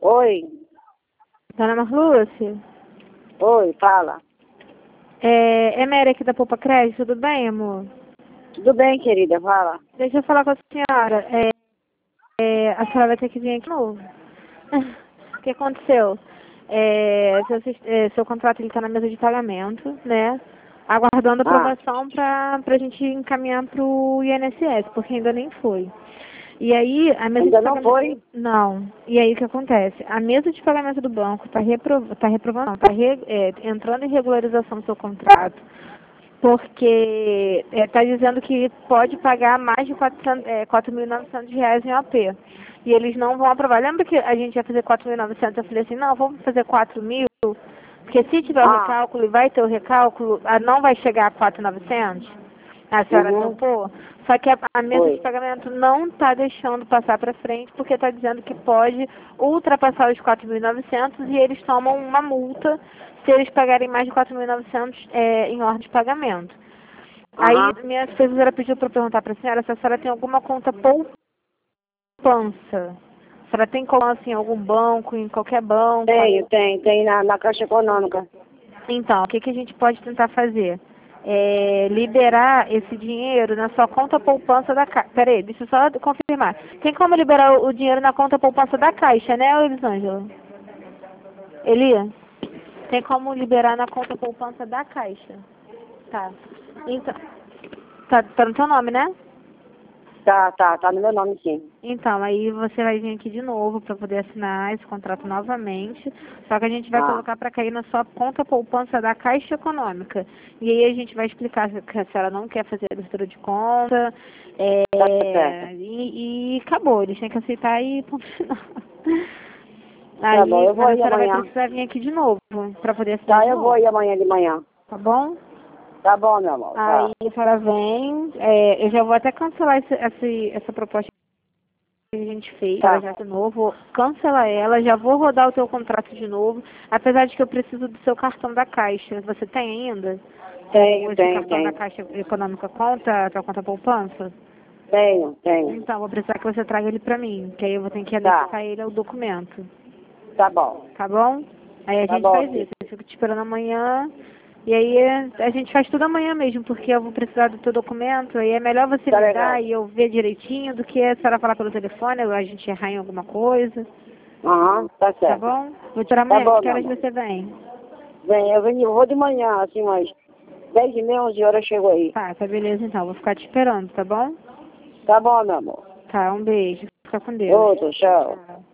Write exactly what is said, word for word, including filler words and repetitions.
Oi, Dona Marluce? oi, fala. É, é Mary aqui da Poupa Crédito, tudo bem, amor? Tudo bem, querida, fala. Deixa eu falar com a senhora. É, é, a senhora vai ter que vir aqui de novo. O que aconteceu? É, seu, sis- é, seu contrato está na mesa de pagamento, né? Aguardando Ah, aprovação para a gente encaminhar para o I N S S, porque ainda nem foi. E aí, a mesa de ainda não pagamento... foi? Não. E aí, o que acontece? A mesa de pagamento do banco está repro... tá reprovando, está re... é, entrando em regularização do seu contrato, porque está dizendo que pode pagar mais de quatrocentos, é, quatro mil e novecentos reais em O P. E eles não vão aprovar. Lembra que a gente ia fazer quatro mil e novecentos? Eu falei assim, não, vamos fazer quatro mil, porque se tiver o Ah, recálculo e vai ter o recálculo, ah, não vai chegar a quatro mil e novecentos. A senhora uhum, topou? Só que a, a mesa de foi. pagamento não está deixando passar para frente, porque está dizendo que pode ultrapassar os quatro mil e novecentos e eles tomam uma multa se eles pagarem mais de quatro mil e novecentos é, em ordem de pagamento. Aí Aham. minha supervisora pediu para eu perguntar para a senhora se a senhora tem alguma conta poupança. A senhora tem conta assim, em algum banco, em qualquer banco? Tenho, tem, tem na, na Caixa Econômica. Então, o que, que a gente pode tentar fazer? É, liberar esse dinheiro na sua conta poupança da Caixa. Peraí, deixa eu só confirmar. Tem como liberar o o dinheiro na conta poupança da Caixa, né, Elisângela? Elias? Tem como liberar na conta poupança da Caixa. Tá. Então, tá, tá no teu nome, né? Tá, tá, tá no meu nome, sim. Então, aí você vai vir aqui de novo para poder assinar esse contrato novamente. Só que a gente vai Ah, colocar para cair na sua conta poupança da Caixa Econômica. E aí a gente vai explicar se que a senhora não quer fazer abertura de conta. tá certo. É, e, e acabou, eles têm que aceitar e ponto final. Tá bom, Aí, eu vou mas a aí senhora vai amanhã. precisar vir aqui de novo para poder assinar Tá, de eu vou novo, aí amanhã de manhã. tá bom? Tá bom, meu amor, Aí tá. a senhora vem, é, eu já vou até cancelar esse, esse, essa proposta que a gente fez, ela Tá, já de novo, vou cancelar ela, já vou rodar o teu contrato de novo, apesar de que eu preciso do seu cartão da Caixa. Você tem ainda? tenho, Esse tenho, cartão da tenho. Caixa Econômica conta, a tua conta poupança? Tenho, tenho. Então, vou precisar que você traga ele pra mim, que aí eu vou ter que Tá, anexar ele ao documento, tá bom. tá bom? Aí a Tá gente bom, faz sim. isso, eu fico te esperando amanhã, e aí a gente faz tudo amanhã mesmo, porque eu vou precisar do teu documento, aí é melhor você Tá me dar legal. e eu ver direitinho do que a senhora falar pelo telefone, a gente errar em alguma coisa. Aham, tá Tá certo. bom? Vou tirar Tá amanhã. bom, Que meu horas amor. você vem? Bem, eu, venho, eu vou de manhã, assim, umas dez e meia, onze horas eu chego aí. Tá, tá beleza então. Vou ficar te esperando, tá bom? Tá bom, meu amor. Tá, um beijo. Fica com Deus. Outro, tchau. Tchau.